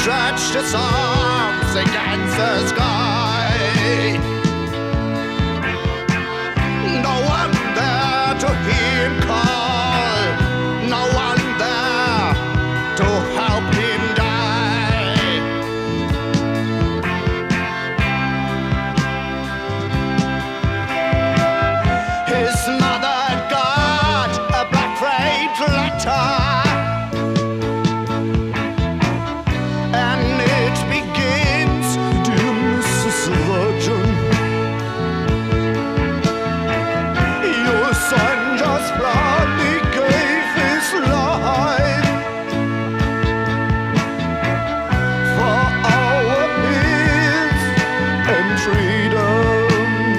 stretched his arms against the sky. No one there to hear him call, no one there to help him die. His mother got a black framed letter, and it begins, "Dear Mrs. Virgin, your son just proudly gave his life for our peace and freedom.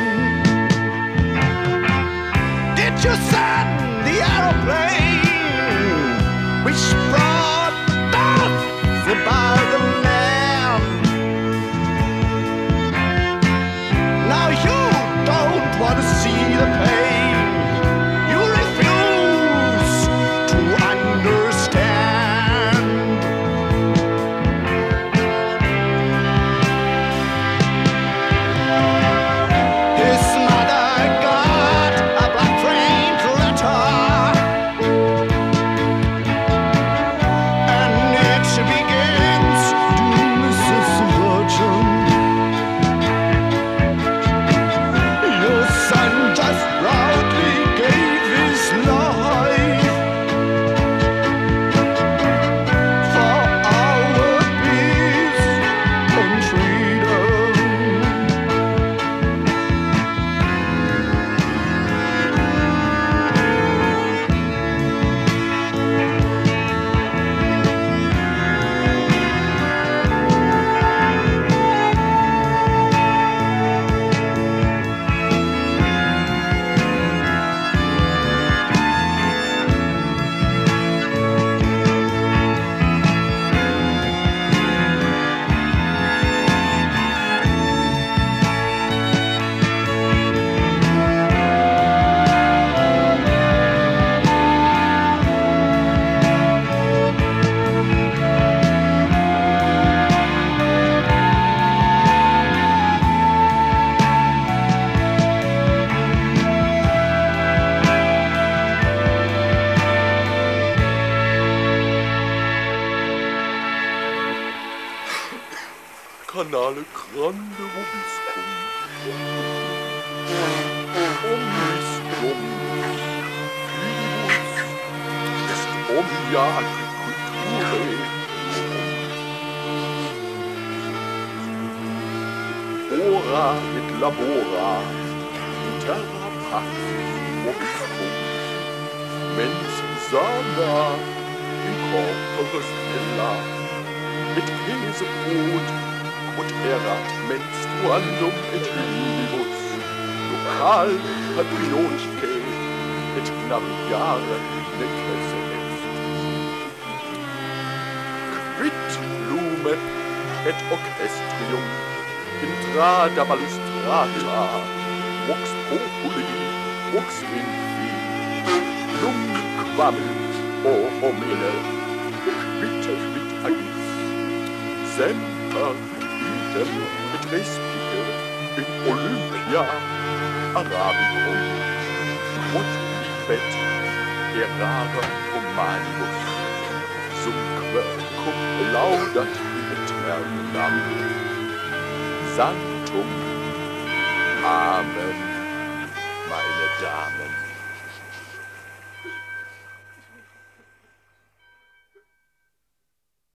Did you send the aeroplane which brought death by the land? Now you don't want to see the pain. You refuse to understand. His mother got a black framed letter, and it begins, "Dear Mrs. Virgin, your son just proudly gave his life for our peace and freedom." Canale grande vobiscum, omnis dominus fidibus est omnia agriculturae lurum. Ora et labora terra pax vobiscum, mens sana in corpore stella, mit Käsebrot und erat menstruandum et libus, local patriotike et naviare necesse est. Quid lumen et orchestrium intrada balustrata, vox populi, vox infi, quament o homine, quid agis, semper idem et respice in Olympia Arabicum, quod libet errare humanibus, sumque cum laudat aeternam, Sanctum. Amen, meine Damen.